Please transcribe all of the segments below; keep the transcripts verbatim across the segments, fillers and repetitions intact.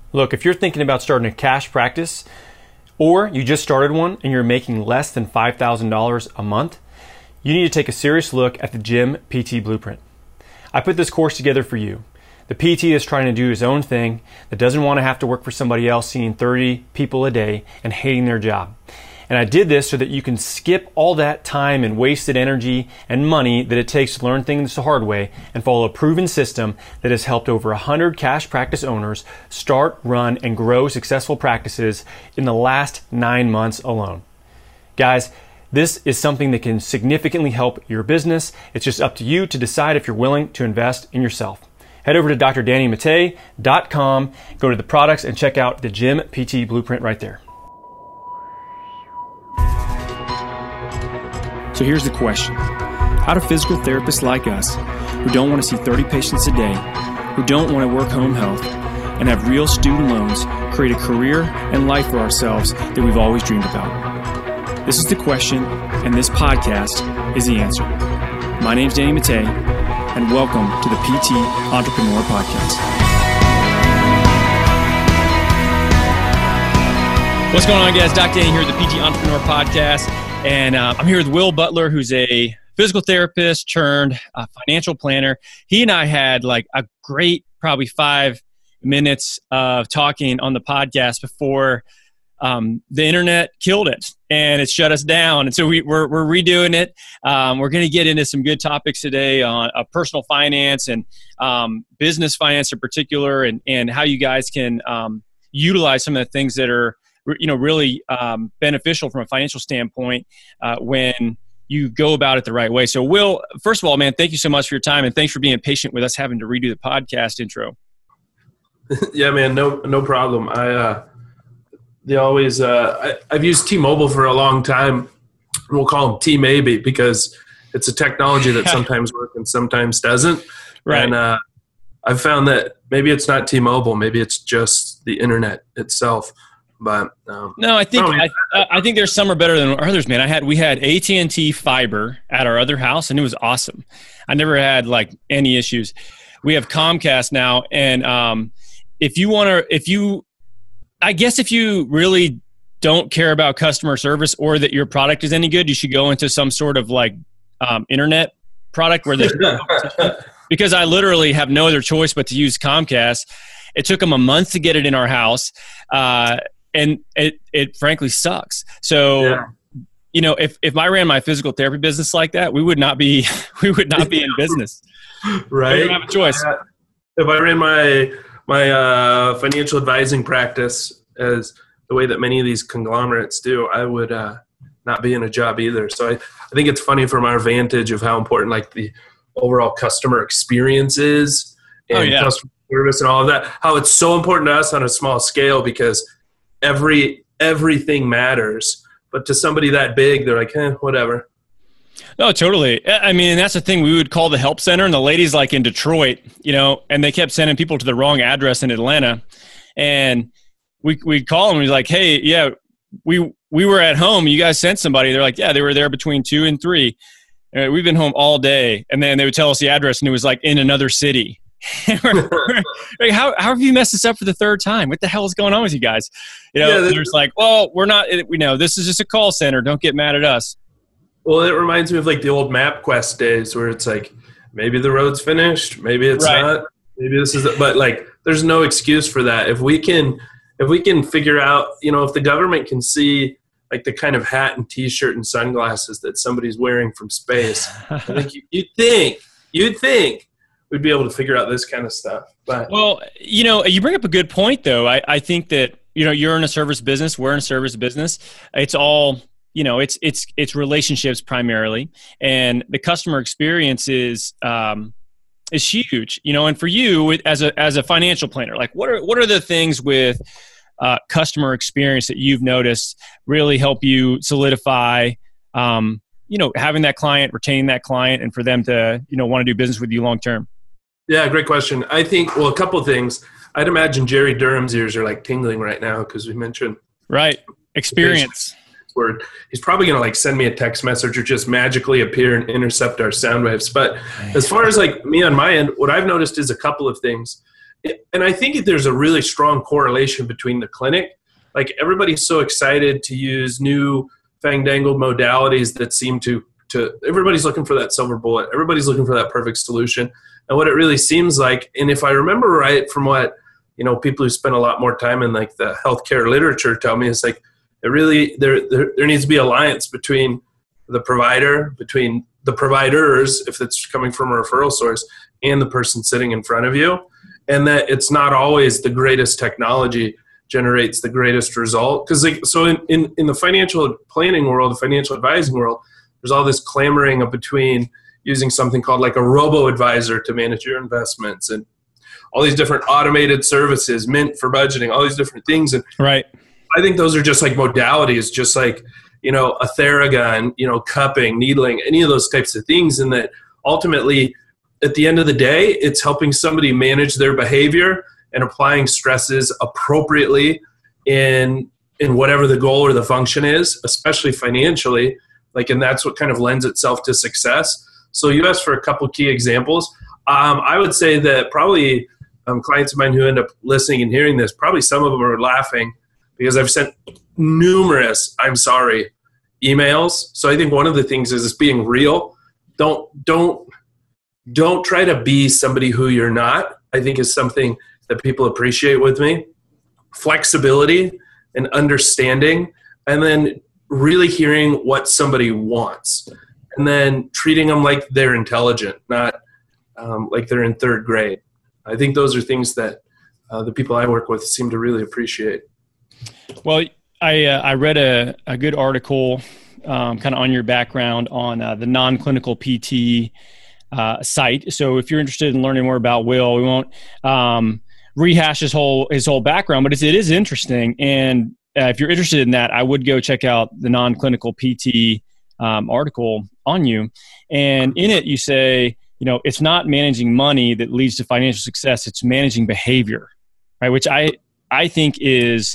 Look, if you're thinking about starting a cash practice, or you just started one and you're making less than five thousand dollars a month, you need to take a serious look at the Gym P T Blueprint. I put this course together for you. The P T is trying to do his own thing, that doesn't want to have to work for somebody else, seeing thirty people a day and hating their job. And I did this so that you can skip all that time and wasted energy and money that it takes to learn things the hard way and follow a proven system that has helped over one hundred cash practice owners start, run, and grow successful practices in the last nine months alone. Guys, this is something that can significantly help your business. It's just up to you to decide if you're willing to invest in yourself. Head over to d r danny mattei dot com, go to the products, and check out the Gym P T Blueprint right there. So here's the question. How do physical therapists like us, who don't want to see thirty patients a day, who don't want to work home health, and have real student loans, create a career and life for ourselves that we've always dreamed about? This is the question, and this podcast is the answer. My name's Danny Mattei, and welcome to the P T Entrepreneur Podcast. What's going on, guys? Doctor Danny here at the P T Entrepreneur Podcast. And uh, I'm here with Will Butler, who's a physical therapist turned uh, financial planner. He and I had like a great probably five minutes of talking on the podcast before um, the internet killed it and it shut us down. And so we, we're, we're redoing it. Um, we're going to get into some good topics today on uh, personal finance and um, business finance in particular, and, and how you guys can um, utilize some of the things that are you know, really um, beneficial from a financial standpoint uh, when you go about it the right way. So Will, first of all, man, thank you so much for your time, and thanks for being patient with us having to redo the podcast intro. Yeah, man, no, no problem. I, uh, they always, uh, I, I've used T-Mobile for a long time. We'll call them T-Maybe because it's a technology that sometimes works and sometimes doesn't. Right. And uh, I've found that maybe it's not T-Mobile, maybe it's just the internet itself. But um, no, I think I, I think there's some are better than others, man. I had we had A T and T fiber at our other house, and it was awesome. I never had like any issues. We have Comcast now, and um, if you want to, if you, I guess if you really don't care about customer service or that your product is any good, you should go into some sort of like um, internet product where there's because I literally have no other choice but to use Comcast. It took them a month to get it in our house. Uh, And it, it frankly sucks. So, yeah. you know, if, if I ran my physical therapy business like that, we would not be, we would not be in business. Right. We don't have a choice. Uh, if I ran my, my uh, financial advising practice as the way that many of these conglomerates do, I would uh, not be in a job either. So I, I think it's funny from our vantage of how important like the overall customer experience is and oh, yeah. customer service and all of that, how it's so important to us on a small scale because every everything matters, but to somebody that big, they're like, eh, whatever. No, totally. I mean, that's the thing. We would call the help center, and the ladies like in Detroit, you know, and they kept sending people to the wrong address in Atlanta, and we we'd call them. We'd like, hey, yeah, we we were at home. You guys sent somebody. They're like, yeah, they were there between two and three. Uh, we've been home all day, and then they would tell us the address, and it was like in another city. like, how how have you messed this up for the third time? What the hell is going on with you guys? You know, yeah, they're just like, well, we're not. We know this is just a call center. Don't get mad at us. Well, it reminds me of like the old MapQuest days where it's like maybe the road's finished, maybe it's right. not, maybe this is. But like, there's no excuse for that. If we can, if we can figure out, you know, if the government can see like the kind of hat and T-shirt and sunglasses that somebody's wearing from space, I think you, you'd think, you'd think. we'd be able to figure out this kind of stuff. But well, you know, you bring up a good point, though. I, I think that, you know, you're in a service business, we're in a service business. It's all, you know, it's it's it's relationships primarily, and the customer experience is um, is huge. You know, and for you as a as a financial planner, like what are what are the things with uh, customer experience that you've noticed really help you solidify, um, you know, having that client, retaining that client, and for them to, you know, want to do business with you long term? Yeah, great question. I think, well, a couple of things. I'd imagine Jerry Durham's ears are like tingling right now because we mentioned right experience. Word. He's probably going to like send me a text message or just magically appear and intercept our sound waves. But as far as like me on my end, what I've noticed is a couple of things. and I think there's a really strong correlation between the clinic. Like everybody's so excited to use new fandangled modalities that seem to, to everybody's looking for that silver bullet. Everybody's looking for that perfect solution. And what it really seems like, and if I remember right from what, you know, people who spend a lot more time in like the healthcare literature tell me, it's like it really, there, there, there needs to be alliance between the provider, between the providers, if it's coming from a referral source, and the person sitting in front of you. And that it's not always the greatest technology generates the greatest result. Because like, so in, in, in the financial planning world, the financial advising world, there's all this clamoring of between using something called like a robo-advisor to manage your investments and all these different automated services, Mint for budgeting, all these different things. And right. I think those are just like modalities, just like, you know, a Theragun, you know, cupping, needling, any of those types of things. And that ultimately, at the end of the day, it's helping somebody manage their behavior and applying stresses appropriately in in whatever the goal or the function is, especially financially. Like, and that's what kind of lends itself to success. So you asked for a couple key examples. Um, I would say that probably um, clients of mine who end up listening and hearing this, probably some of them are laughing because I've sent numerous, I'm sorry, emails. So I think one of the things is just being real. Don't, don't, don't try to be somebody who you're not, I think is something that people appreciate with me. Flexibility and understanding, and then really hearing what somebody wants, and then treating them like they're intelligent, not um, like they're in third grade. I think those are things that uh, the people I work with seem to really appreciate. Well, I uh, I read a, a good article um, kind of on your background on uh, the non-clinical P T uh, site. So if you're interested in learning more about Will, we won't um, rehash his whole his whole background, but it's, it is interesting. And uh, if you're interested in that, I would go check out the non-clinical P T um, article on you. And in it, you say, you know, it's not managing money that leads to financial success; it's managing behavior, right? Which I I think is,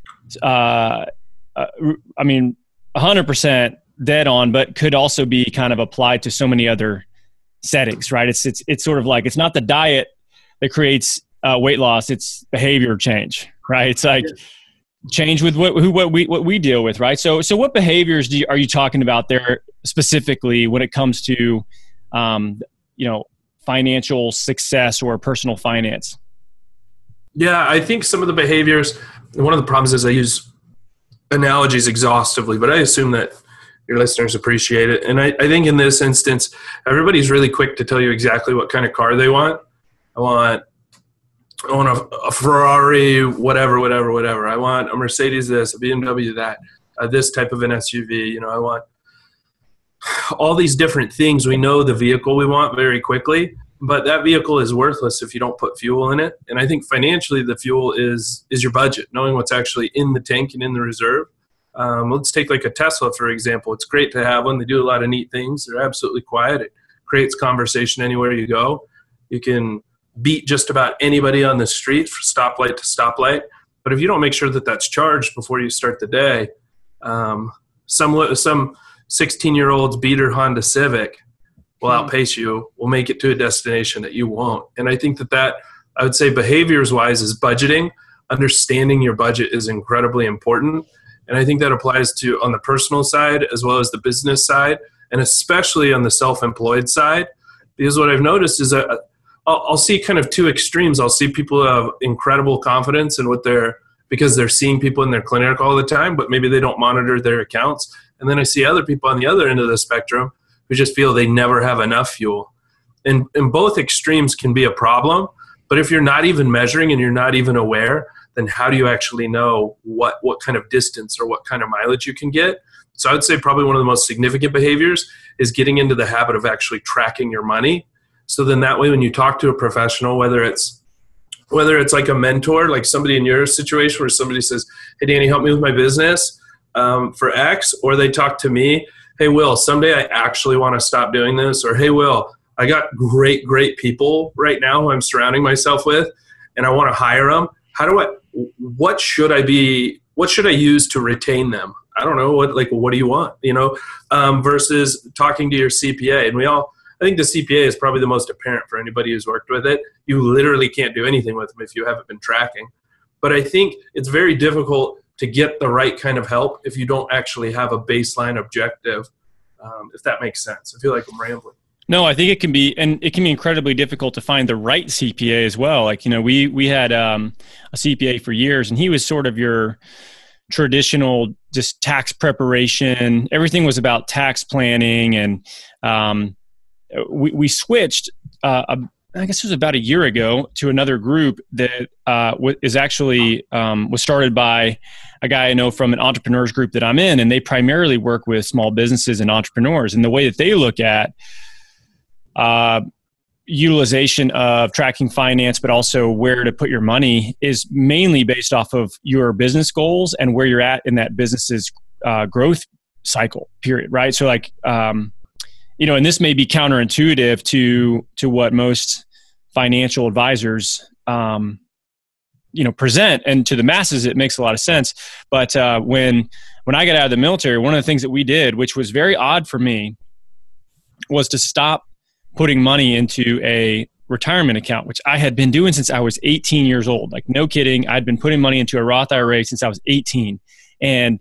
uh, uh, I mean, one hundred percent dead on, but could also be kind of applied to so many other settings, right? It's it's it's sort of like it's not the diet that creates uh, weight loss; it's behavior change, right? It's like change with what who what we what we deal with, right? So so what behaviors do you, are you talking about there specifically when it comes to um, you know, financial success or personal finance? Yeah, I think some of the behaviors, one of the problems is I use analogies exhaustively, but I assume that your listeners appreciate it. And I, I think in this instance, everybody's really quick to tell you exactly what kind of car they want. I want, I want a, a Ferrari, whatever, whatever, whatever. I want a Mercedes this, a B M W that, uh, this type of an S U V. You know, I want all these different things. We know the vehicle we want very quickly, but that vehicle is worthless if you don't put fuel in it. And I think financially the fuel is is your budget, knowing what's actually in the tank and in the reserve. Um, let's take like a Tesla, for example. It's great to have one. They do a lot of neat things. They're absolutely quiet. It creates conversation anywhere you go. You can beat just about anybody on the street from stoplight to stoplight. But if you don't make sure that that's charged before you start the day, um, some some sixteen-year-old's beater Honda Civic will outpace you, will make it to a destination that you won't. And I think that that, I would say behaviors-wise, is budgeting. Understanding your budget is incredibly important. And I think that applies to on the personal side as well as the business side, and especially on the self-employed side. Because what I've noticed is that I'll, I'll see kind of two extremes. I'll see people who have incredible confidence in what they're, because they're seeing people in their clinic all the time, but maybe they don't monitor their accounts. And then I see other people on the other end of the spectrum who just feel they never have enough fuel. And, and both extremes can be a problem. But if you're not even measuring and you're not even aware, then how do you actually know what, what kind of distance or what kind of mileage you can get? So I would say probably one of the most significant behaviors is getting into the habit of actually tracking your money. So then that way when you talk to a professional, whether it's whether it's like a mentor, like somebody in your situation where somebody says, hey, Danny, help me with my business um, for X, or they talk to me, hey, Will, someday I actually want to stop doing this, or hey, Will, I got great, great people right now who I'm surrounding myself with, and I want to hire them. How do I, what should I be, what should I use to retain them? I don't know, what, like, what do you want, you know, um, versus talking to your C P A. And we all, I think the C P A is probably the most apparent for anybody who's worked with it. You literally can't do anything with them if you haven't been tracking. But I think it's very difficult to get the right kind of help if you don't actually have a baseline objective, um, if that makes sense. I feel like I'm rambling. No, I think it can be, and it can be incredibly difficult to find the right C P A as well. Like, you know, we we had um, a C P A for years, and he was sort of your traditional just tax preparation. Everything was about tax planning, and um, we we switched. Uh, a, I guess it was about a year ago to another group that uh, w- is actually um, was started by a guy I know from an entrepreneurs group that I'm in, and they primarily work with small businesses and entrepreneurs. And the way that they look at uh, utilization of tracking finance, but also where to put your money, is mainly based off of your business goals and where you're at in that business's uh, growth cycle period, right? So like, um, you know, and this may be counterintuitive to to what most financial advisors, um, you know, present, and to the masses, it makes a lot of sense. But uh, when when I got out of the military, one of the things that we did, which was very odd for me, was to stop putting money into a retirement account, which I had been doing since I was eighteen years old. Like, no kidding. I'd been putting money into a Roth I R A since I was eighteen. And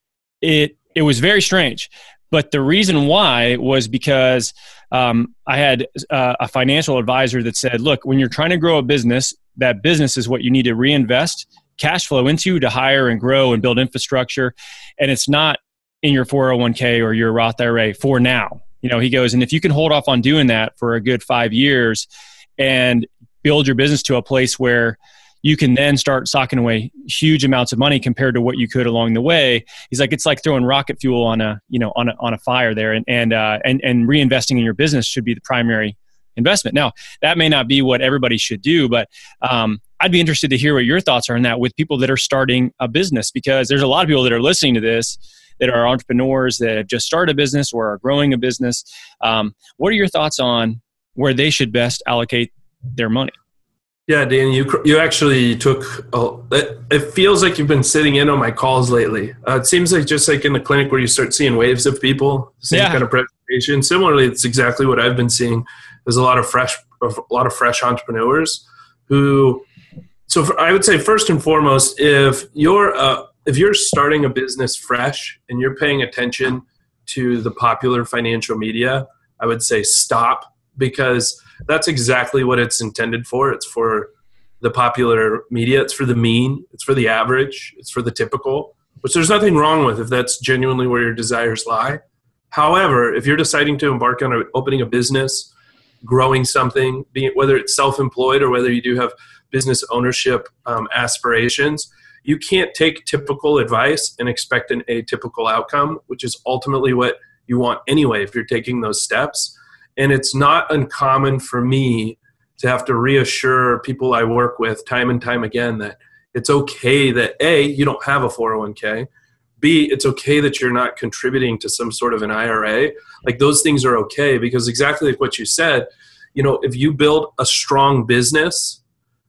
it it was very strange. But the reason why was because um, I had uh, a financial advisor that said, look, when you're trying to grow a business, that business is what you need to reinvest cash flow into to hire and grow and build infrastructure. And it's not in your four oh one k or your Roth I R A for now. You know, he goes, and if you can hold off on doing that for a good five years and build your business to a place where you can then start socking away huge amounts of money compared to what you could along the way. He's like, it's like throwing rocket fuel on a, you know, on a, on a fire there, and, and, uh, and, and reinvesting in your business should be the primary investment. Now, that may not be what everybody should do, but um, I'd be interested to hear what your thoughts are on that with people that are starting a business, because there's a lot of people that are listening to this that are entrepreneurs that have just started a business or are growing a business. Um, what are your thoughts on where they should best allocate their money? Yeah, Dan, you you actually took, a, it, it feels like you've been sitting in on my calls lately. Uh, it seems like just like in the clinic where you start seeing waves of people, same yeah. kind of presentation. Similarly, it's exactly what I've been seeing. There's a lot of fresh, a lot of fresh entrepreneurs who, so for, I would say first and foremost, if you're uh, if you're starting a business fresh and you're paying attention to the popular financial media, I would say stop, because that's exactly what it's intended for. It's for the popular media. It's for the mean. It's for the average. It's for the typical, which there's nothing wrong with if that's genuinely where your desires lie. However, if you're deciding to embark on a, opening a business, growing something, being, whether it's self-employed or whether you do have business ownership um, aspirations, you can't take typical advice and expect an atypical outcome, which is ultimately what you want anyway if you're taking those steps. And it's not uncommon for me to have to reassure people I work with time and time again that it's okay that A, you don't have a four oh one k, B, it's okay that you're not contributing to some sort of an I R A. Like, those things are okay, because exactly like what you said, you know, if you build a strong business,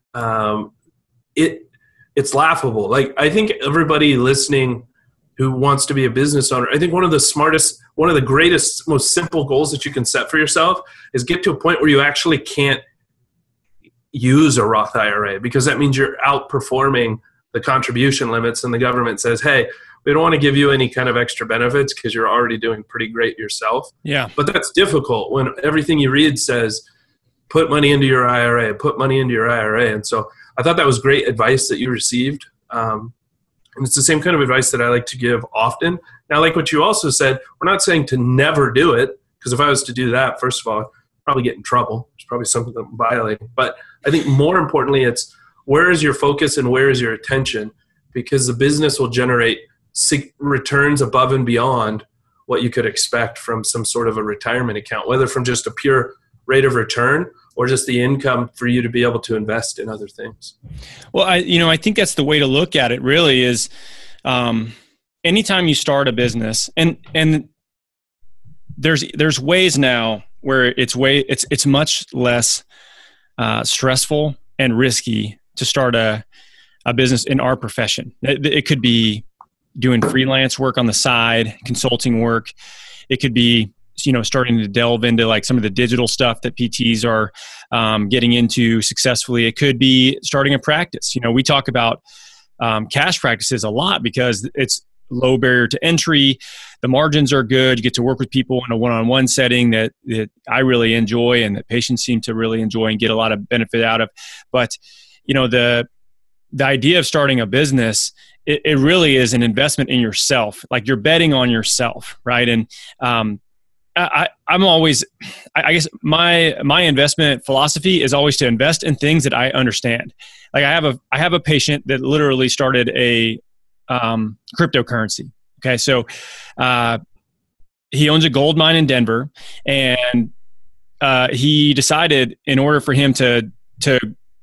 um, it it's laughable. Like, I think everybody listening who wants to be a business owner, I think one of the smartest, one of the greatest, most simple goals that you can set for yourself is get to a point where you actually can't use a Roth I R A, because that means you're outperforming the contribution limits, and the government says, hey, we don't want to give you any kind of extra benefits because you're already doing pretty great yourself. Yeah. But that's difficult when everything you read says, put money into your I R A, put money into your I R A. And so I thought that was great advice that you received. Um, And it's the same kind of advice that I like to give often. Now, like what you also said, we're not saying to never do it, because if I was to do that, first of all, I'd probably get in trouble. It's probably something that I'm violating. But I think more importantly, it's where is your focus and where is your attention? Because the business will generate returns above and beyond what you could expect from some sort of a retirement account, whether from just a pure rate of return or just the income for you to be able to invest in other things. Well, I, you know, I think that's the way to look at it really is, um, anytime you start a business, and, and there's, there's ways now where it's way, it's, it's much less, uh, stressful and risky to start a, a business in our profession. It, it could be doing freelance work on the side, consulting work. It could be you know, starting to delve into like some of the digital stuff that P Ts are um, getting into successfully. It could be starting a practice. You know, we talk about um, cash practices a lot because it's low barrier to entry. The margins are good. You get to work with people in a one-on-one setting that, that I really enjoy and that patients seem to really enjoy and get a lot of benefit out of. But, you know, the the idea of starting a business, it, it really is an investment in yourself. Like you're betting on yourself, right? And um, I, I'm always, I guess my my investment philosophy is always to invest in things that I understand. Like I have a I have a patient that literally started a um, cryptocurrency. Okay, so uh, he owns a gold mine in Denver, and uh, he decided in order for him to to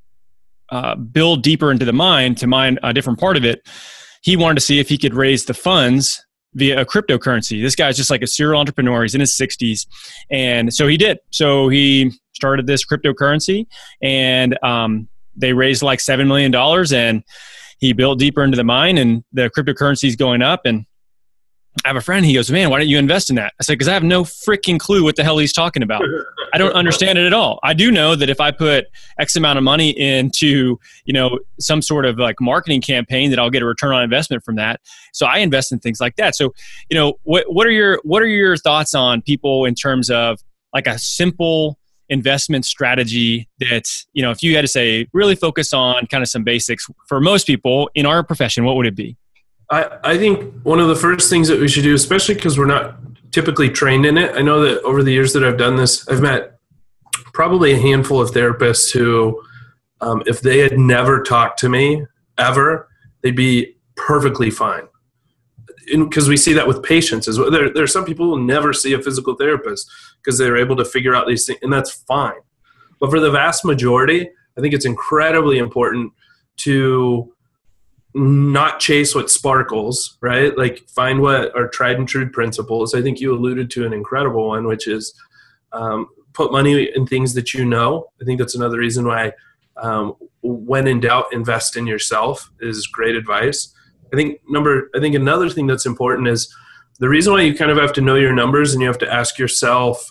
uh, build deeper into the mine, to mine a different part of it, he wanted to see if he could raise the funds via a cryptocurrency. This guy's just like a serial entrepreneur. He's in his sixties. And so he did. So he started this cryptocurrency, and um, they raised like seven million dollars, and he built deeper into the mine, and the cryptocurrency is going up. And I have a friend, he goes, man, why don't you invest in that? I said, because I have no freaking clue what the hell he's talking about. I don't understand it at all. I do know that if I put X amount of money into, you know, some sort of like marketing campaign, that I'll get a return on investment from that. So I invest in things like that. So, you know, what what are your what are your thoughts on people in terms of like a simple investment strategy that, you know, if you had to say really focus on kind of some basics for most people in our profession, what would it be? I, I think one of the first things that we should do, especially because we're not typically trained in it. I know that over the years that I've done this, I've met probably a handful of therapists who, um, if they had never talked to me ever, they'd be perfectly fine. Because we see that with patients as well. There, there are some people who never see a physical therapist because they're able to figure out these things, and that's fine. But for the vast majority, I think it's incredibly important to not chase what sparkles, right? Like find what are tried and true principles. I think you alluded to an incredible one, which is um, put money in things that you know. I think that's another reason why um, when in doubt, invest in yourself is great advice. I think number, I think another thing that's important is the reason why you kind of have to know your numbers and you have to ask yourself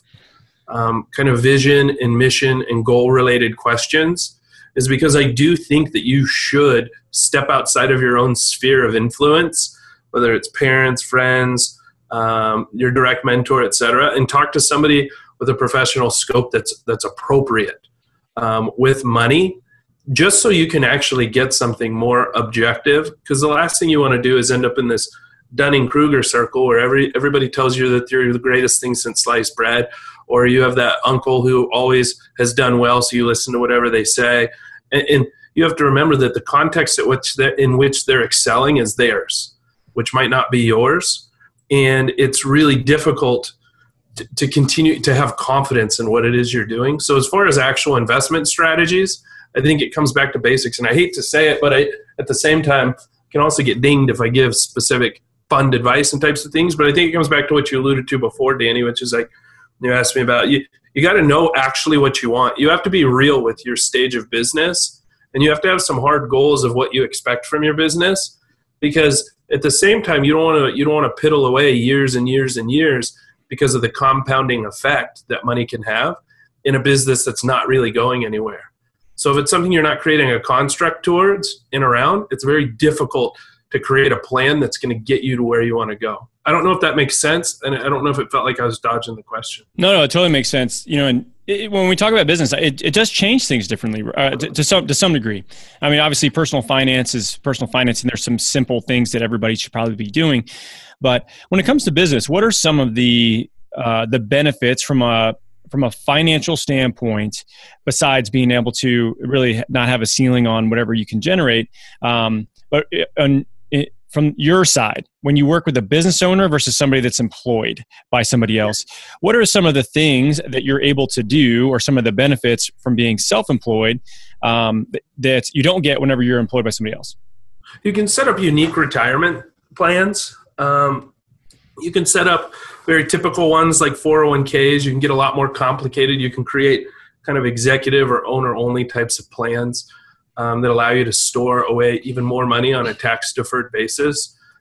um, kind of vision and mission and goal related questions is because I do think that you should step outside of your own sphere of influence, whether it's parents, friends, um, your direct mentor, et cetera, and talk to somebody with a professional scope that's that's appropriate um, with money, just so you can actually get something more objective. Because the last thing you want to do is end up in this Dunning-Kruger circle where every everybody tells you that you're the greatest thing since sliced bread, or you have that uncle who always has done well, so you listen to whatever they say. And, and you have to remember that the context at which in which they're excelling is theirs, which might not be yours. And it's really difficult to, to continue to have confidence in what it is you're doing. So as far as actual investment strategies, I think it comes back to basics. And I hate to say it, but I, at the same time, can also get dinged if I give specific fund advice and types of things. But I think it comes back to what you alluded to before, Danny, which is like, you asked me about, you, you got to know actually what you want. You have to be real with your stage of business, and you have to have some hard goals of what you expect from your business, because at the same time, you don't want to, you don't want to piddle away years and years and years because of the compounding effect that money can have in a business that's not really going anywhere. So if it's something you're not creating a construct towards and around, it's very difficult to create a plan that's going to get you to where you want to go. I don't know if that makes sense, and I don't know if it felt like I was dodging the question. No, no, it totally makes sense. You know, and it, when we talk about business, it, it does change things differently uh, to, to some to some degree. I mean, obviously, personal finance is personal finance, and there's some simple things that everybody should probably be doing. But when it comes to business, what are some of the uh, the benefits from a from a financial standpoint, besides being able to really not have a ceiling on whatever you can generate? Um, but on, it, from your side, when you work with a business owner versus somebody that's employed by somebody else, what are some of the things that you're able to do, or some of the benefits from being self-employed um, that you don't get whenever you're employed by somebody else? You can set up unique retirement plans. Um, you can set up very typical ones like four oh one k's. You can get a lot more complicated. You can create kind of executive or owner-only types of plans um, that allow you to store away even more money on a tax-deferred basis.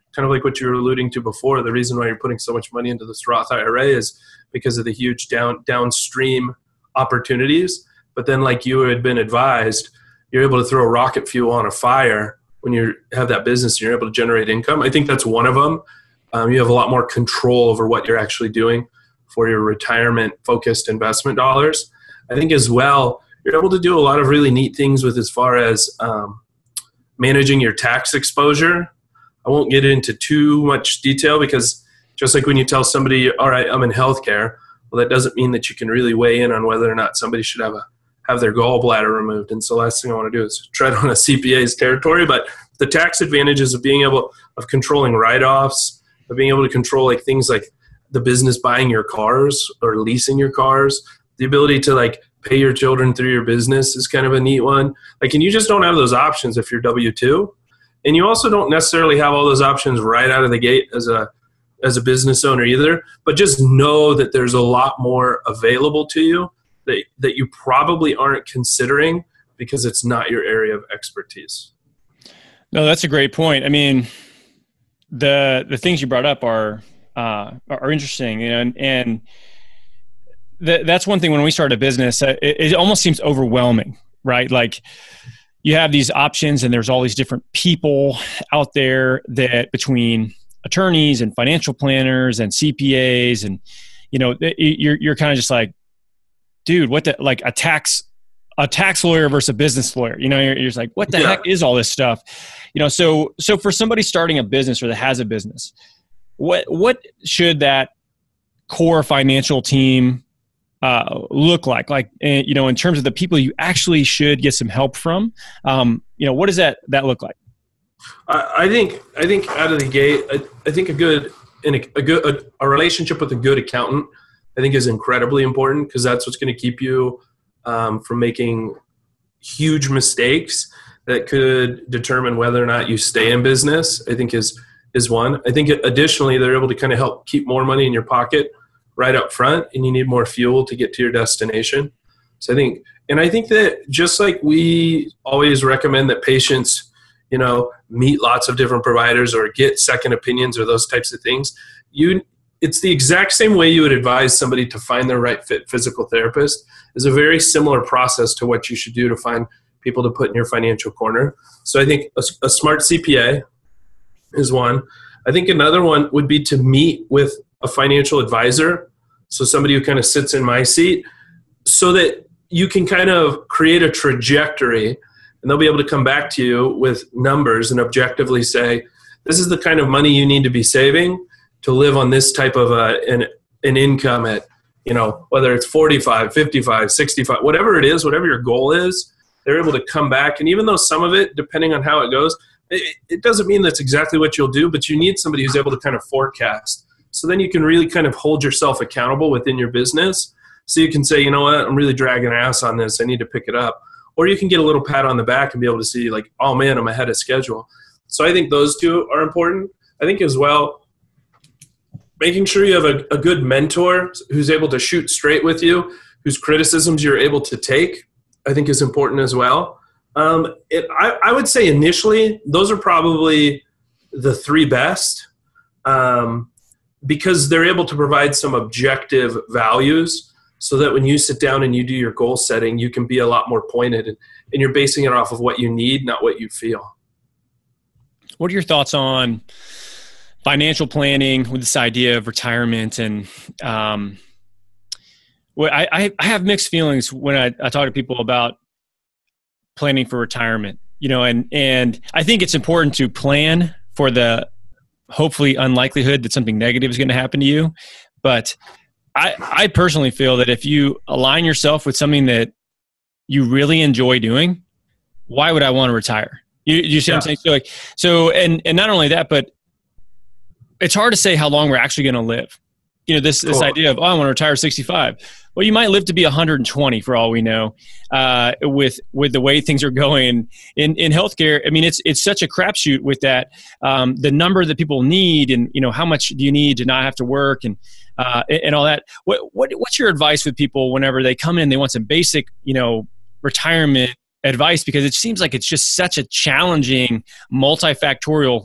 kind of like what you were alluding to before. The reason why you're putting so much money into this Roth I R A is because of the huge down downstream opportunities. But then, like you had been advised, you're able to throw rocket fuel on a fire when you have that business and you're able to generate income. I think that's one of them. Um, you have a lot more control over what you're actually doing for your retirement-focused investment dollars. I think as well, you're able to do a lot of really neat things with as far as um, managing your tax exposure. I won't get into too much detail because just like when you tell somebody, all right, I'm in healthcare, well, that doesn't mean that you can really weigh in on whether or not somebody should have a have their gallbladder removed. And so the last thing I want to do is tread on a C P A's territory. But the tax advantages of being able, of controlling write-offs, of being able to control like things like the business buying your cars or leasing your cars, the ability to like pay your children through your business is kind of a neat one. Like, and you just don't have those options if you're W two. And you also don't necessarily have all those options right out of the gate as a as a business owner either. But just know that there's a lot more available to you that, that you probably aren't considering because it's not your area of expertise. No, that's a great point. I mean, the the things you brought up are uh, are interesting, you know, and, and th- that's one thing when we start a business, uh, it, it almost seems overwhelming, right? Like you have these options and there's all these different people out there that between attorneys and financial planners and C P As and, you know, you're, you're kind of just like, dude, what the, like a tax, a tax lawyer versus a business lawyer, you know, you're, you're just like, what the yeah. heck is all this stuff? You know, so, so for somebody starting a business or that has a business, what, what should that core financial team uh, look like? Like, you know, in terms of the people you actually should get some help from, um, you know, what does that, that look like? I think I think out of the gate, I, I think a good in a, a good a, a relationship with a good accountant, I think is incredibly important because that's what's going to keep you um, from making huge mistakes that could determine whether or not you stay in business. I think is is one. I think additionally they're able to kind of help keep more money in your pocket right up front, and you need more fuel to get to your destination. So I think, and I think that just like we always recommend that patients, you know, meet lots of different providers or get second opinions or those types of things. You, it's the exact same way you would advise somebody to find their right fit physical therapist is a very similar process to what you should do to find people to put in your financial corner. So I think a, a smart C P A is one. I think another one would be to meet with a financial advisor. So somebody who kind of sits in my seat so that you can kind of create a trajectory. And they'll be able to come back to you with numbers and objectively say, this is the kind of money you need to be saving to live on this type of a, an, an income at, you know, whether it's forty-five, fifty-five, sixty-five, whatever it is, whatever your goal is, they're able to come back. And even though some of it, depending on how it goes, it, it doesn't mean that's exactly what you'll do, but you need somebody who's able to kind of forecast. So then you can really kind of hold yourself accountable within your business. So you can say, you know what, I'm really dragging ass on this. I need to pick it up. Or you can get a little pat on the back and be able to see like, oh man, I'm ahead of schedule. So I think those two are important. I think as well, making sure you have a, a good mentor who's able to shoot straight with you, whose criticisms you're able to take, I think is important as well. Um, it, I, I would say initially, those are probably the three best um, because they're able to provide some objective values so that when you sit down and you do your goal setting, you can be a lot more pointed and, and you're basing it off of what you need, not what you feel. What are your thoughts on financial planning with this idea of retirement? And um, well, I, I have mixed feelings when I, I talk to people about planning for retirement, you know, and, and I think it's important to plan for the hopefully unlikelihood that something negative is going to happen to you. But I, I personally feel that if you align yourself with something that you really enjoy doing, why would I want to retire? You, you see yeah. what I'm saying? So, like, so, and, and not only that, but it's hard to say how long we're actually going to live. You know, this, this cool. idea of, oh, I want to retire at sixty-five. Well, you might live to be one hundred twenty for all we know, uh, with, with the way things are going in, in healthcare. I mean, it's, it's such a crapshoot with that, um, the number that people need and, you know, how much do you need to not have to work and, uh, and, and all that. What, what, what's your advice with people whenever they come in, they want some basic, you know, retirement advice, because it seems like it's just such a challenging multifactorial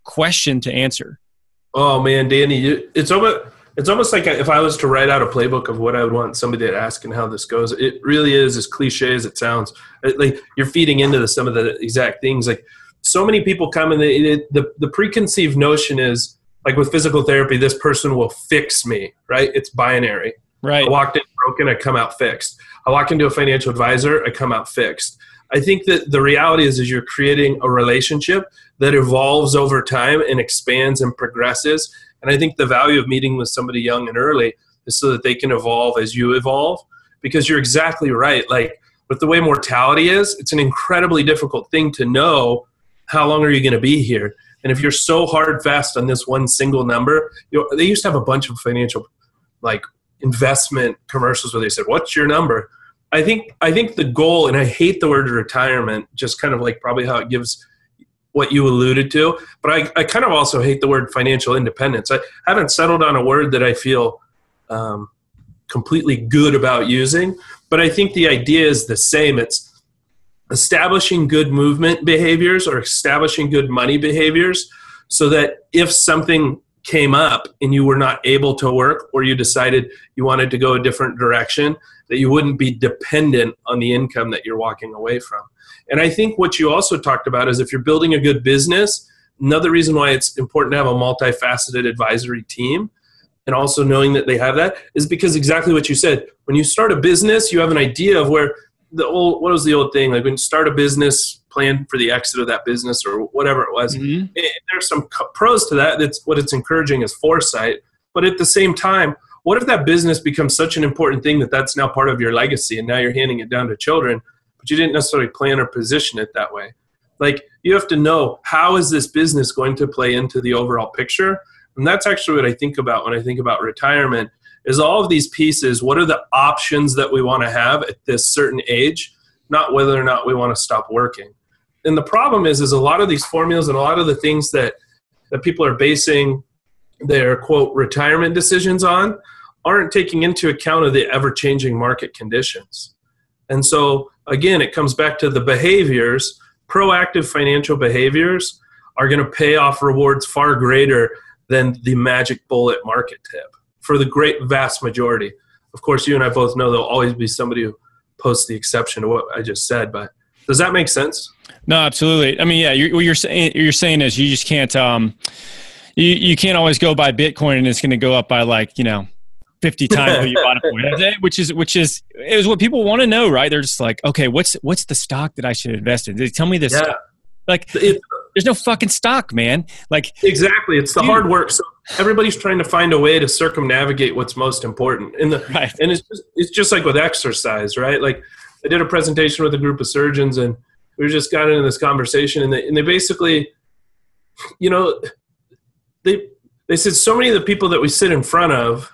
question to answer. Oh man, Danny, you, it's almost it's almost like if I was to write out a playbook of what I would want somebody to ask and how this goes. It really is as cliche as it sounds. It, like you're feeding into the, some of the exact things. Like so many people come and they, it, the the preconceived notion is like with physical therapy, this person will fix me, right? It's binary. Right. I walked in broken, I come out fixed. I walk into a financial advisor, I come out fixed. I think that the reality is, is you're creating a relationship that evolves over time and expands and progresses. And I think the value of meeting with somebody young and early is so that they can evolve as you evolve, because you're exactly right. Like with the way mortality is, it's an incredibly difficult thing to know how long are you going to be here. And if you're so hard fast on this one single number, you know, they used to have a bunch of financial like investment commercials where they said, what's your number? I think I think the goal, and I hate the word retirement, just kind of like probably how it gives what you alluded to, but I, I kind of also hate the word financial independence. I haven't settled on a word that I feel um, completely good about using, but I think the idea is the same. It's establishing good movement behaviors or establishing good money behaviors so that if something came up and you were not able to work or you decided you wanted to go a different direction, that you wouldn't be dependent on the income that you're walking away from. And I think what you also talked about is if you're building a good business, another reason why it's important to have a multifaceted advisory team and also knowing that they have that is because exactly what you said. When you start a business, you have an idea of where the old, what was the old thing? Like when you start a business, plan for the exit of that business or whatever it was. Mm-hmm. There's some pros to that. That's what it's encouraging is foresight. But at the same time, what if that business becomes such an important thing that that's now part of your legacy and now you're handing it down to children, but you didn't necessarily plan or position it that way? Like you have to know, how is this business going to play into the overall picture? And that's actually what I think about when I think about retirement is all of these pieces. What are the options that we want to have at this certain age, not whether or not we want to stop working? And the problem is, is a lot of these formulas and a lot of the things that, that people are basing their, quote, retirement decisions on aren't taking into account of the ever-changing market conditions. And so, again, it comes back to the behaviors. Proactive financial behaviors are going to pay off rewards far greater than the magic bullet market tip for the great vast majority. Of course, you and I both know there'll always be somebody who posts the exception to what I just said, but does that make sense? No, absolutely. I mean, yeah, you're, what you're saying, you're saying is you just can't, um, you, you can't always go buy Bitcoin and it's going to go up by like, you know, fifty times what you bought it for, which is, which is, is what people want to know, right? They're just like, okay, what's, what's the stock that I should invest in? They tell me this. Yeah. Like it, there's no fucking stock, man. Like exactly. It's the dude. hard work. So everybody's trying to find a way to circumnavigate what's most important. And the, right. and it's just, it's just like with exercise, right? Like I did a presentation with a group of surgeons and we just got into this conversation and they, and they basically, you know, they, they said so many of the people that we sit in front of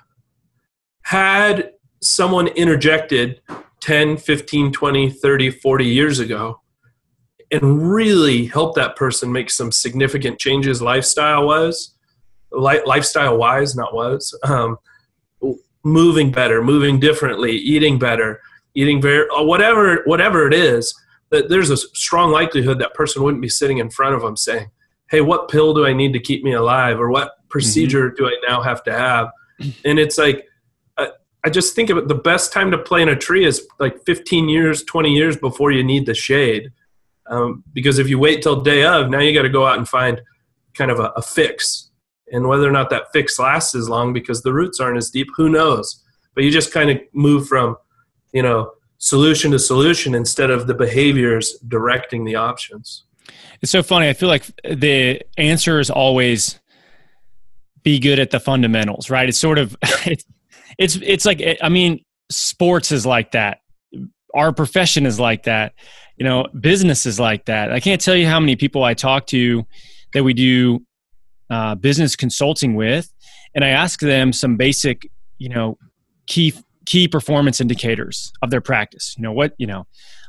had someone interjected ten, fifteen, twenty, thirty, forty years ago and really helped that person make some significant changes lifestyle was, li- lifestyle wise, not was, um, moving better, moving differently, eating better, eating very, whatever, whatever it is, that there's a strong likelihood that person wouldn't be sitting in front of them saying, hey, what pill do I need to keep me alive? Or what procedure mm-hmm. do I now have to have? And it's like, I just think of it, the best time to plant a tree is like fifteen years, twenty years before you need the shade. Um, because if you wait till day of, now you got to go out and find kind of a, a fix. And whether or not that fix lasts as long because the roots aren't as deep, who knows? But you just kind of move from, you know, solution to solution instead of the behaviors directing the options. It's so funny. I feel like the answer is always be good at the fundamentals, right? It's sort of, it's, It's it's like, I mean, sports is like that. Our profession is like that. You know, business is like that. I can't tell you how many people I talk to that we do uh, business consulting with, and I ask them some basic, you know, key key performance indicators of their practice. You know, what, you know,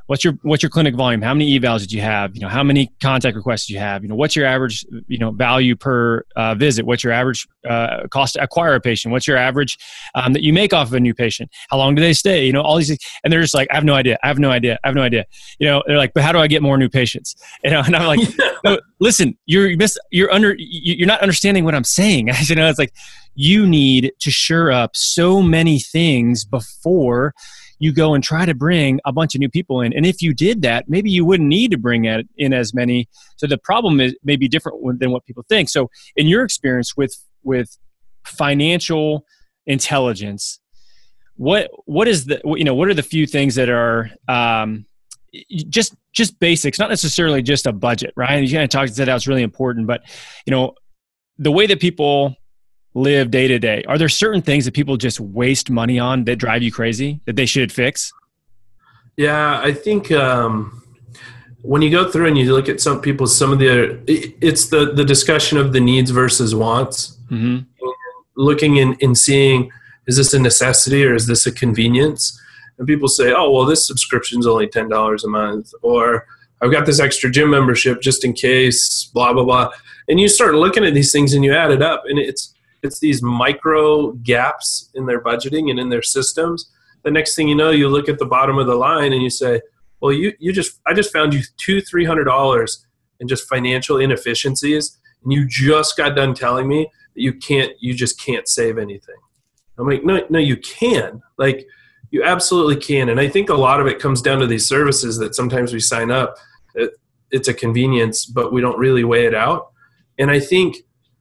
what's your what's your clinic volume? How many evals did you have? You know, how many contact requests did you have? You know, what's your average you know value per uh, visit? What's your average uh, cost to acquire a patient? What's your average um, that you make off of a new patient? How long do they stay? You know, all these things. And they're just like, I have no idea. I have no idea. I have no idea. You know, they're like, but how do I get more new patients? You know, and I'm like, no, listen, you're miss, you're under you're not understanding what I'm saying. You know, it's like you need to shore up so many things before you go and try to bring a bunch of new people in. And if you did that, maybe you wouldn't need to bring in as many. So the problem is maybe different than what people think. So in your experience with, with financial intelligence, what, what is the, you know, what are the few things that are um, just, just basics, not necessarily just a budget, right? You kind of talked about that. It's really important, but you know, the way that people live day to day, are there certain things that people just waste money on that drive you crazy that they should fix? Yeah, I think um, when you go through and you look at some people, some of the, it's the, the discussion of the needs versus wants. Mm-hmm. Looking in and seeing, is this a necessity or is this a convenience? And people say, oh, well, this subscription's only ten dollars a month, or I've got this extra gym membership just in case, blah, blah, blah. And you start looking at these things and you add it up, and it's, It's these micro gaps in their budgeting and in their systems. The next thing you know, you look at the bottom of the line and you say, well, you, you just, I just found you two, three hundred dollars in just financial inefficiencies. And you just got done telling me that you can't, you just can't save anything. I'm like, no, no, you can. Like, you absolutely can. And I think a lot of it comes down to these services that sometimes we sign up. It, it's a convenience, but we don't really weigh it out. And I think,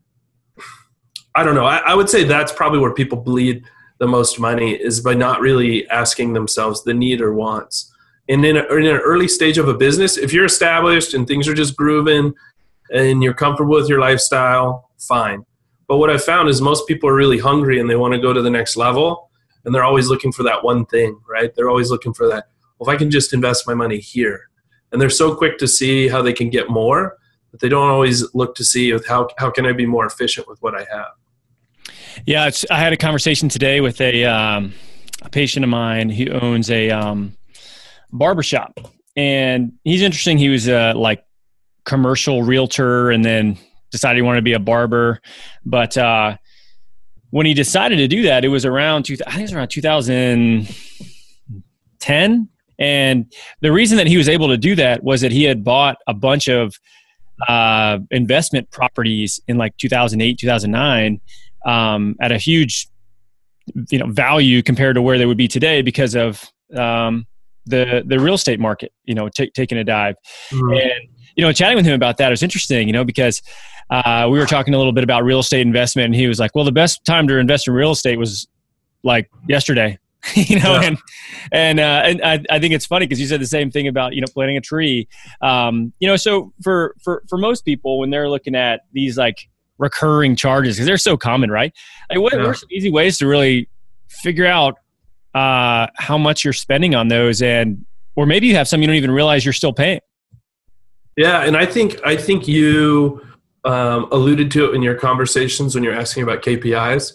I don't know. I, I would say that's probably where people bleed the most money, is by not really asking themselves the need or wants. And in, a, in an early stage of a business, if you're established and things are just grooving and you're comfortable with your lifestyle, fine. But what I've found is most people are really hungry and they want to go to the next level, and they're always looking for that one thing, right? They're always looking for that, well, if I can just invest my money here. And they're so quick to see how they can get more, but they don't always look to see with how, how can I be more efficient with what I have. Yeah, it's, I had a conversation today with a, um, a patient of mine who owns a um, barbershop, and he's interesting. He was a like commercial realtor, and then decided he wanted to be a barber. But uh, when he decided to do that, it was around two, I think it was around two thousand ten, and the reason that he was able to do that was that he had bought a bunch of uh, investment properties in like two thousand eight, two thousand nine. Um, at a huge, you know, value compared to where they would be today because of um, the the real estate market, you know, t- taking a dive. Mm-hmm. And you know, chatting with him about that was interesting, you know, because uh, we were talking a little bit about real estate investment, and he was like, "Well, the best time to invest in real estate was like yesterday." you know, yeah. and and uh, and I, I think it's funny because you said the same thing about, you know, planting a tree. Um, you know, so for for for most people, when they're looking at these like recurring charges, because they're so common, right? Like, what, yeah. what are some easy ways to really figure out uh, how much you're spending on those, and or maybe you have some you don't even realize you're still paying? Yeah, and I think I think you um, alluded to it in your conversations when you're asking about K P Is,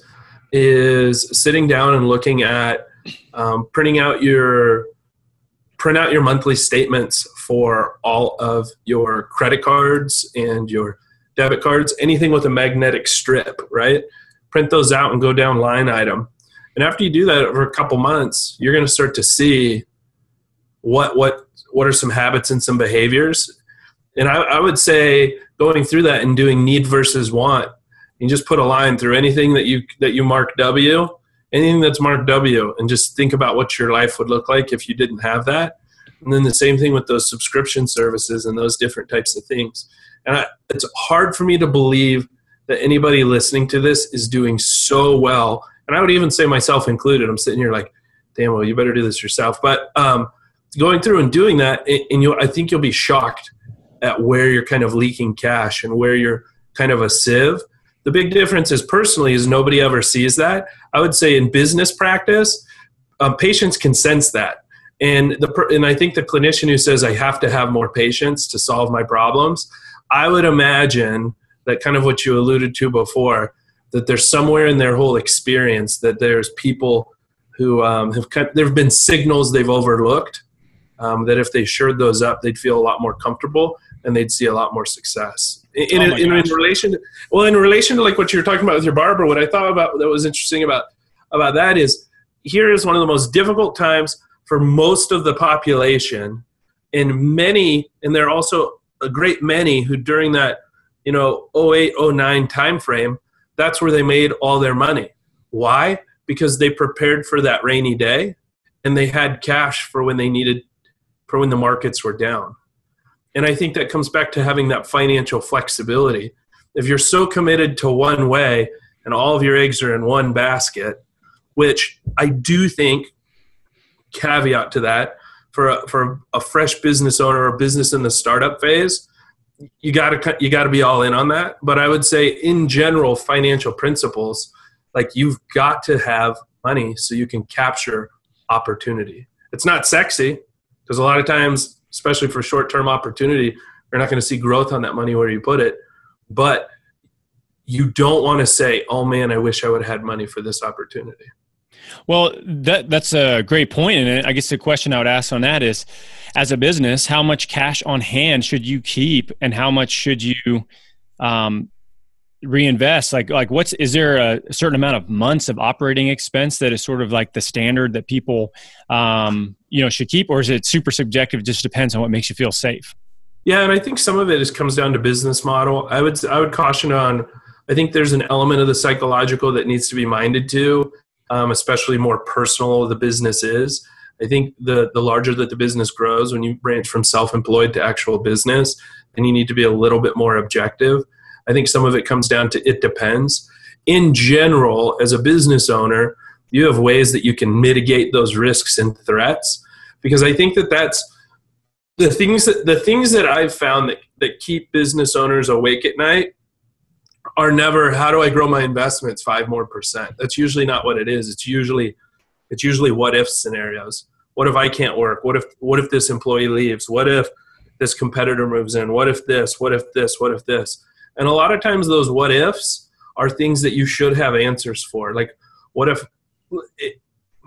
is sitting down and looking at um, printing out your print out your monthly statements for all of your credit cards and your debit cards, anything with a magnetic strip, right? Print those out and go down line item. And after you do that over a couple months, you're going to start to see what what what are some habits and some behaviors. And I, I would say going through that and doing need versus want, you just put a line through anything that you that you mark W, anything that's marked W, and just think about what your life would look like if you didn't have that. And then the same thing with those subscription services and those different types of things. And I, it's hard for me to believe that anybody listening to this is doing so well. And I would even say myself included. I'm sitting here like, damn, well, you better do this yourself. But um, going through and doing that, and you'll, I think you'll be shocked at where you're kind of leaking cash and where you're kind of a sieve. The big difference is personally is nobody ever sees that. I would say in business practice, um, patients can sense that. And the and I think the clinician who says, I have to have more patients to solve my problems, I would imagine that kind of what you alluded to before, that there's somewhere in their whole experience that there's people who um, have kind of, there have been signals they've overlooked um, that if they shored those up, they'd feel a lot more comfortable and they'd see a lot more success. In, oh in, in relation to, well, in relation to like what you were talking about with your barber, what I thought about that was interesting about, about that is here is one of the most difficult times for most of the population, and many, and there are also a great many who during that, you know, oh eight, oh nine timeframe, that's where they made all their money. Why? Because they prepared for that rainy day and they had cash for when they needed, for when the markets were down. And I think that comes back to having that financial flexibility. If you're so committed to one way and all of your eggs are in one basket, which I do think, caveat to that, for a, for a fresh business owner or business in the startup phase, you got to you got to be all in on that. But I would say in general, financial principles, like you've got to have money so you can capture opportunity. It's not sexy because a lot of times, especially for short-term opportunity, you're not going to see growth on that money where you put it. But you don't want to say, oh man, I wish I would have had money for this opportunity. Well, that that's a great point. And I guess the question I would ask on that is, as a business, how much cash on hand should you keep and how much should you um, reinvest? Like, like what's, is there a, a certain amount of months of operating expense that is sort of like the standard that people, um, you know, should keep, or is it super subjective? It just depends on what makes you feel safe. Yeah. And I think some of it is comes down to business model. I would, I would caution on, I think there's an element of the psychological that needs to be minded to, um, especially more personal the business is. I think the, the larger that the business grows, when you branch from self-employed to actual business, then you need to be a little bit more objective. I think some of it comes down to it depends. In general, as a business owner, you have ways that you can mitigate those risks and threats, because I think that that's the things that the things that I've found that, that keep business owners awake at night are never, how do I grow my investments five more percent? That's usually not what it is. It's usually it's usually what if scenarios. What if I can't work? What if what if this employee leaves? What if this competitor moves in? What if this? What if this? What if this? And a lot of times those what ifs are things that you should have answers for. Like, what if it,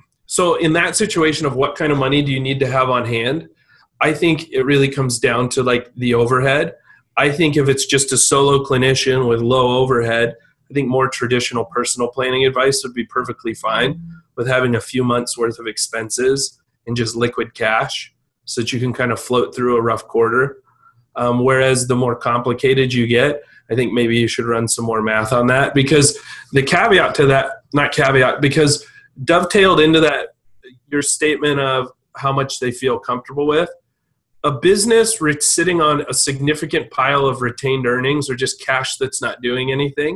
so in that situation of what kind of money do you need to have on hand, I think it really comes down to like the overhead. I think if it's just a solo clinician with low overhead, I think more traditional personal planning advice would be perfectly fine with having a few months worth of expenses and just liquid cash so that you can kind of float through a rough quarter. Um, whereas the more complicated you get, I think maybe you should run some more math on that, because the caveat to that, not caveat, because dovetailed into that, your statement of how much they feel comfortable with, a business re- sitting on a significant pile of retained earnings or just cash that's not doing anything,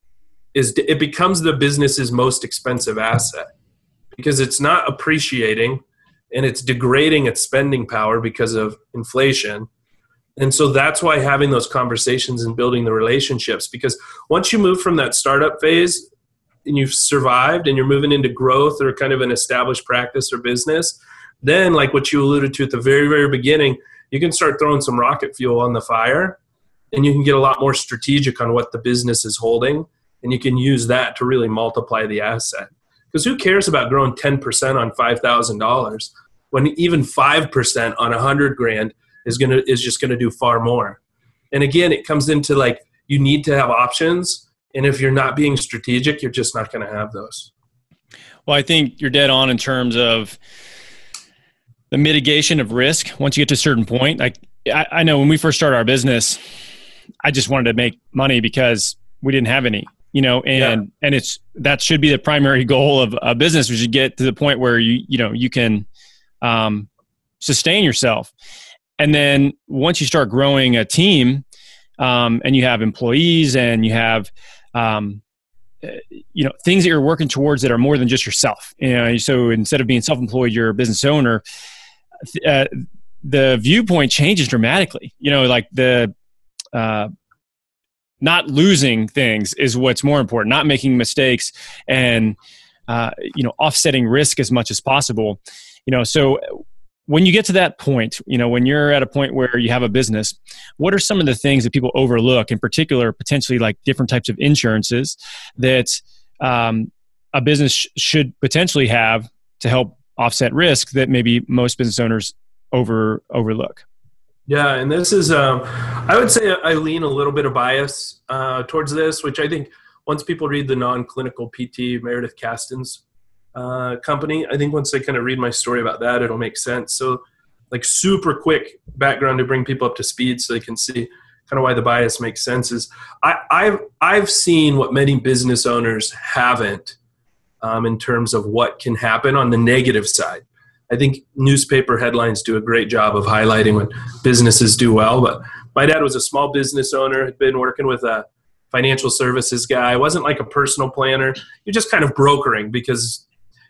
is it becomes the business's most expensive asset, because it's not appreciating and it's degrading its spending power because of inflation. And so that's why having those conversations and building the relationships, because once you move from that startup phase and you've survived and you're moving into growth or kind of an established practice or business, then like what you alluded to at the very, very beginning, you can start throwing some rocket fuel on the fire and you can get a lot more strategic on what the business is holding. And you can use that to really multiply the asset. Because who cares about growing ten percent on five thousand dollars when even five percent on one hundred grand is gonna is just going to do far more? And again, it comes into like, you need to have options. And if you're not being strategic, you're just not going to have those. Well, I think you're dead on in terms of the mitigation of risk. Once you get to a certain point, like I, I know when we first started our business, I just wanted to make money because we didn't have any. You know, and, yeah. and it's, that should be the primary goal of a business, which is get to the point where you, you know, you can um, sustain yourself. And then once you start growing a team um, and you have employees and you have, um, you know, things that you're working towards that are more than just yourself. You know, so instead of being self-employed, you're a business owner. Uh, the viewpoint changes dramatically. You know, like the, uh, not losing things is what's more important, not making mistakes and, uh, you know, offsetting risk as much as possible. You know, so when you get to that point, you know, when you're at a point where you have a business, what are some of the things that people overlook, in particular, potentially like different types of insurances that um, a business sh- should potentially have to help offset risk that maybe most business owners over overlook. Yeah, and this is, um, I would say I lean a little bit of bias uh, towards this, which I think once people read the non-clinical P T, Meredith Caston's uh, company, I think once they kind of read my story about that, it'll make sense. So like super quick background to bring people up to speed so they can see kind of why the bias makes sense is I, I've, I've seen what many business owners haven't um, in terms of what can happen on the negative side. I think newspaper headlines do a great job of highlighting when businesses do well. But my dad was a small business owner, had been working with a financial services guy. Wasn't like a personal planner. You're just kind of brokering because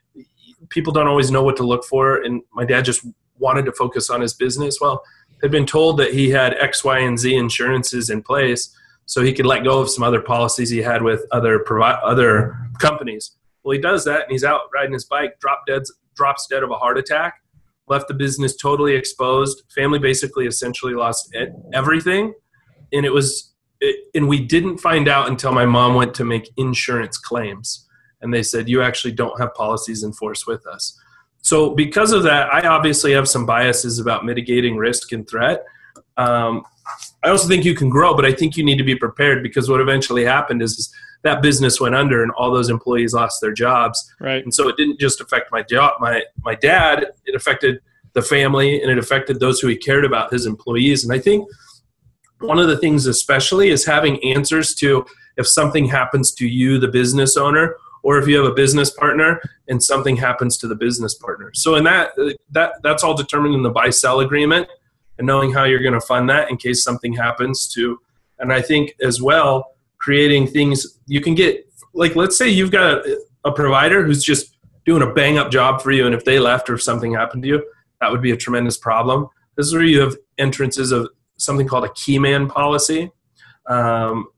people don't always know what to look for. And my dad just wanted to focus on his business. Well, had been told that he had X, Y, and Z insurances in place so he could let go of some other policies he had with other provi- other companies. Well, he does that, and he's out riding his bike, drop dead, drops dead of a heart attack, left the business totally exposed. Family basically essentially lost everything. And it was, it, and we didn't find out until my mom went to make insurance claims. And they said, you actually don't have policies in force with us. So because of that, I obviously have some biases about mitigating risk and threat. Um, I also think you can grow, but I think you need to be prepared because what eventually happened is, is that business went under and all those employees lost their jobs. Right. And so it didn't just affect my job, my, my dad, it affected the family and it affected those who he cared about, his employees. And I think one of the things especially is having answers to if something happens to you, the business owner, or if you have a business partner and something happens to the business partner. So in that, that that's all determined in the buy-sell agreement and knowing how you're going to fund that in case something happens to. And I think as well, creating things you can get, like let's say you've got a, a provider who's just doing a bang-up job for you, and if they left or if something happened to you, that would be a tremendous problem. This is where you have entrances of something called a key man policy. Um,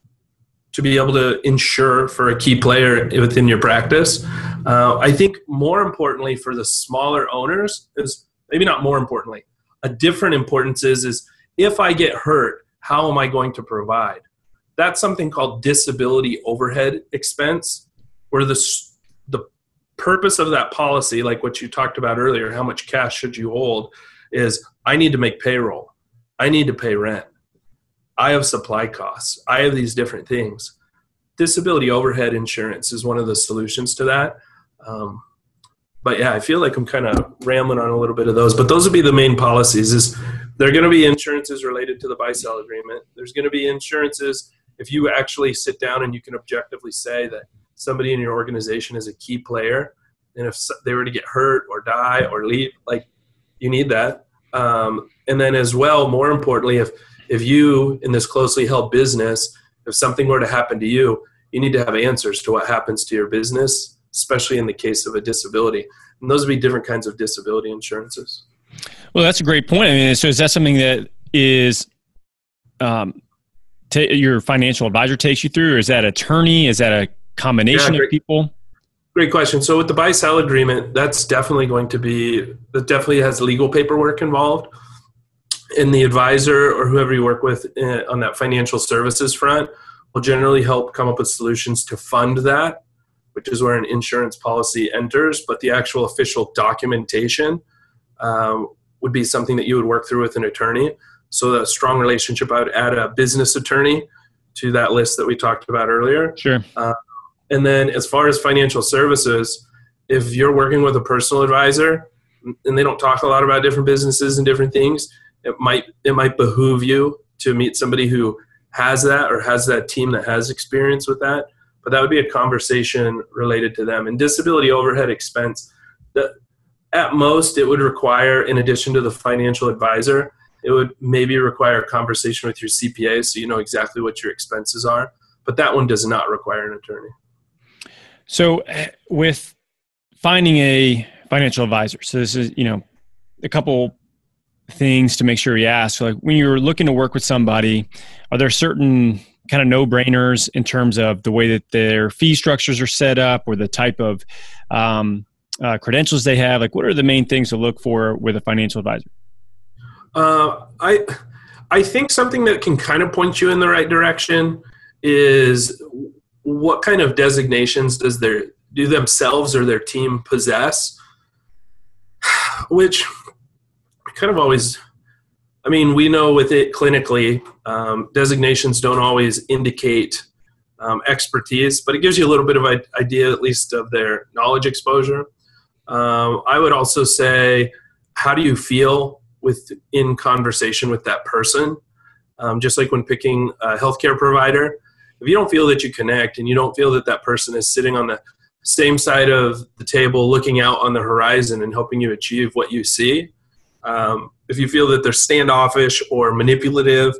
to be able to insure for a key player within your practice. Uh, I think more importantly for the smaller owners is, maybe not more importantly, a different importance is, is if I get hurt, how am I going to provide? That's something called disability overhead expense, where the, the purpose of that policy, like what you talked about earlier, how much cash should you hold, is I need to make payroll. I need to pay rent. I have supply costs. I have these different things. Disability overhead insurance is one of the solutions to that. Um, but yeah, I feel like I'm kind of rambling on a little bit of those, but those would be the main policies. Is there are going to be insurances related to the buy-sell agreement. There's going to be insurances if you actually sit down and you can objectively say that somebody in your organization is a key player. And if they were to get hurt or die or leave, like you need that. Um, and then as well, more importantly, if If you, in this closely held business, if something were to happen to you, you need to have answers to what happens to your business, especially in the case of a disability. And those would be different kinds of disability insurances. Well, that's a great point. I mean, so is that something that is um, t- your financial advisor takes you through, or is that attorney? Is that a combination yeah, great, of people? Great question. So with the buy-sell agreement, that's definitely going to be, that definitely has legal paperwork involved. And the advisor or whoever you work with on that financial services front will generally help come up with solutions to fund that, which is where an insurance policy enters. But the actual official documentation um, would be something that you would work through with an attorney. So a strong relationship, I would add a business attorney to that list that we talked about earlier. Sure. Uh, and then as far as financial services, if you're working with a personal advisor and they don't talk a lot about different businesses and different things, It might it might behoove you to meet somebody who has that or has that team that has experience with that. But that would be a conversation related to them. And disability overhead expense, the, at most it would require, in addition to the financial advisor, it would maybe require a conversation with your C P A so you know exactly what your expenses are. But that one does not require an attorney. So with finding a financial advisor, so this is, you know, a couple things to make sure you ask. Like when you're looking to work with somebody, are there certain kind of no-brainers in terms of the way that their fee structures are set up or the type of um, uh, credentials they have? Like what are the main things to look for with a financial advisor? Uh, I I think something that can kind of point you in the right direction is what kind of designations does their do themselves or their team possess, which kind of always, I mean, we know with it clinically, um, designations don't always indicate um, expertise, but it gives you a little bit of an idea, at least, of their knowledge exposure. Um, I would also say, how do you feel with in conversation with that person? Um, just like when picking a healthcare provider, if you don't feel that you connect and you don't feel that that person is sitting on the same side of the table looking out on the horizon and helping you achieve what you see, um, if you feel that they're standoffish or manipulative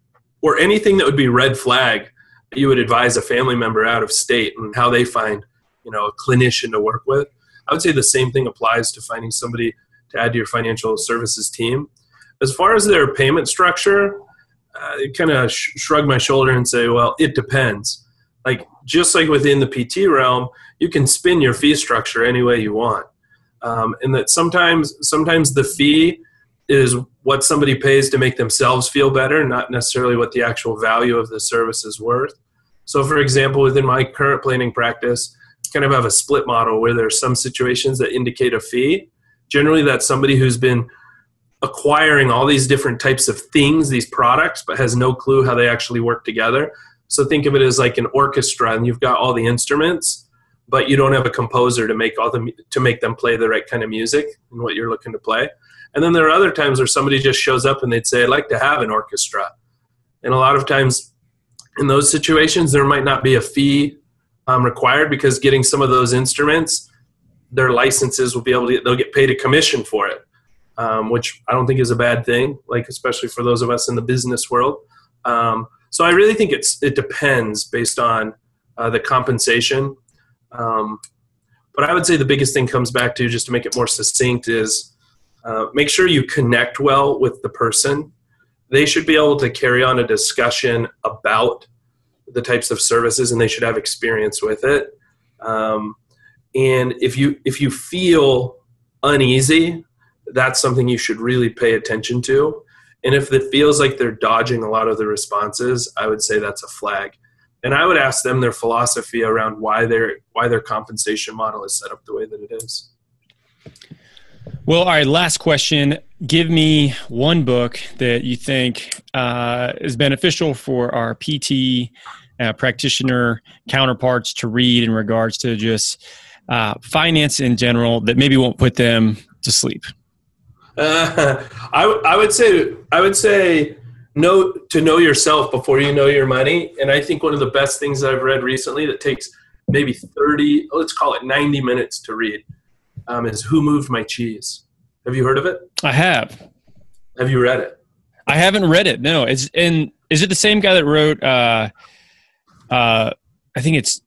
or anything that would be red flag, you would advise a family member out of state and how they find, you know, a clinician to work with. I would say the same thing applies to finding somebody to add to your financial services team. As far as their payment structure, uh, I kind of sh- shrug my shoulder and say, well, it depends. Like, just like within the P T realm, you can spin your fee structure any way you want. Um, and that sometimes, sometimes the fee is what somebody pays to make themselves feel better, not necessarily what the actual value of the service is worth. So, for example, within my current planning practice, I kind of have a split model where there are some situations that indicate a fee. Generally, that's somebody who's been acquiring all these different types of things, these products, but has no clue how they actually work together. So think of it as like an orchestra, and you've got all the instruments, but you don't have a composer to make all the to make them play the right kind of music and what you're looking to play. And then there are other times where somebody just shows up and they'd say, I'd like to have an orchestra. And a lot of times in those situations, there might not be a fee um, required, because getting some of those instruments, their licenses will be able to, they'll get paid a commission for it, um, which I don't think is a bad thing, like especially for those of us in the business world. Um, so I really think it's it depends based on uh, the compensation. Um, but I would say the biggest thing comes back to, just to make it more succinct, is uh, make sure you connect well with the person. They should be able to carry on a discussion about the types of services, and they should have experience with it. Um, and if you if you feel uneasy, that's something you should really pay attention to. And if it feels like they're dodging a lot of the responses, I would say that's a flag. And I would ask them their philosophy around why their why their compensation model is set up the way that it is. Well, all right, last question. Give me one book that you think uh, is beneficial for our P T uh, practitioner counterparts to read in regards to just uh, finance in general, that maybe won't put them to sleep. Uh, I, w- I would say I would say know to know yourself before you know your money. And I think one of the best things that I've read recently that takes maybe thirty, let's call it ninety minutes to read, um, is Who Moved My Cheese? Have you heard of it? I have. Have you read it? I haven't read it. No. It's and is it the same guy that wrote? Uh, uh, I think it's.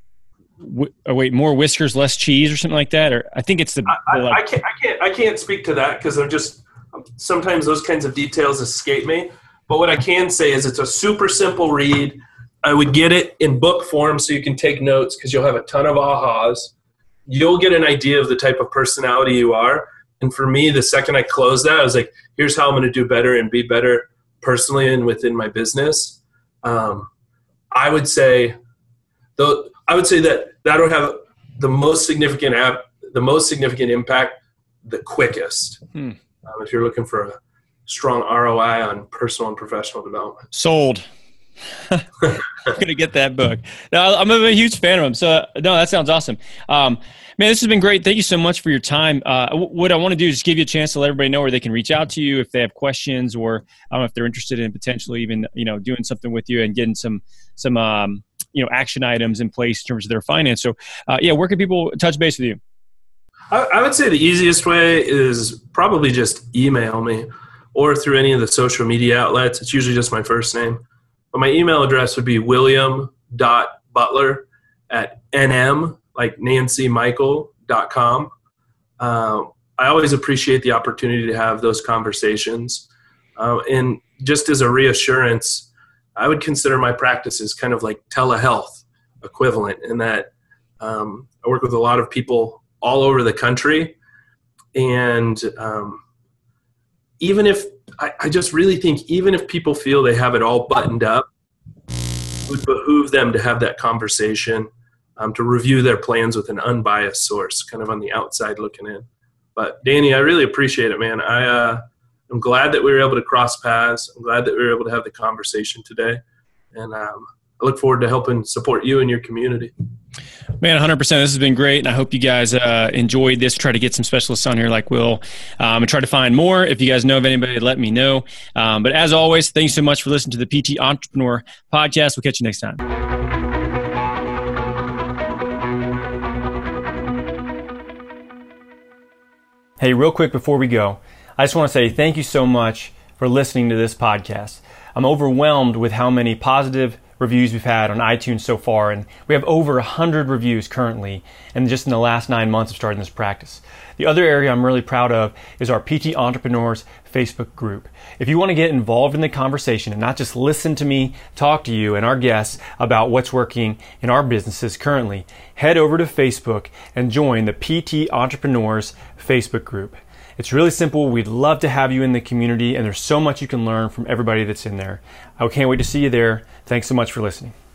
Oh, wait, more whiskers, less cheese, or something like that. Or I think it's the. I, the like, I can't. I can't. I can't speak to that because I'm just. Sometimes those kinds of details escape me. But what I can say is it's a super simple read. I would get it in book form so you can take notes, because you'll have a ton of ahas. You'll get an idea of the type of personality you are. And for me, the second I closed that, I was like, here's how I'm going to do better and be better personally and within my business. Um, I would say, though, I would say that that'll have the most significant app, the most significant impact, the quickest. Hmm. Um, if you're looking for a strong R O I on personal and professional development. Sold. I'm going to get that book. No, I'm a huge fan of him. So, no, that sounds awesome. Um, man, this has been great. Thank you so much for your time. Uh, what I want to do is just give you a chance to let everybody know where they can reach out to you if they have questions, or I don't know if they're interested in potentially even, you know, doing something with you and getting some, some, um, you know, action items in place in terms of their finance. So, uh, yeah, where can people touch base with you? I, I would say the easiest way is probably just email me, or through any of the social media outlets. It's usually just my first name. But my email address would be william dot butler at n m, like Nancy Michael, dot com. Um, I always appreciate the opportunity to have those conversations. Uh, and just as a reassurance, I would consider my practice as kind of like telehealth equivalent, in that um, I work with a lot of people all over the country. And um, even if I, I just really think even if people feel they have it all buttoned up, it would behoove them to have that conversation, um, to review their plans with an unbiased source, kind of on the outside looking in. But Danny, I really appreciate it, man. I uh, I'm glad that we were able to cross paths. I'm glad that we were able to have the conversation today. And um, I look forward to helping support you and your community. Man, one hundred percent. This has been great, and I hope you guys uh, enjoyed this. Try to get some specialists on here like Will, um, and try to find more. If you guys know of anybody, let me know. Um, but as always, thanks so much for listening to the P T Entrepreneur Podcast. We'll catch you next time. Hey, real quick before we go, I just want to say thank you so much for listening to this podcast. I'm overwhelmed with how many positive reviews we've had on iTunes so far, and we have over one hundred reviews currently, and just in the last nine months of starting this practice. The other area I'm really proud of is our P T Entrepreneurs Facebook group. If you want to get involved in the conversation and not just listen to me talk to you and our guests about what's working in our businesses currently, head over to Facebook and join the P T Entrepreneurs Facebook group. It's really simple. We'd love to have you in the community, and there's so much you can learn from everybody that's in there. I can't wait to see you there. Thanks so much for listening.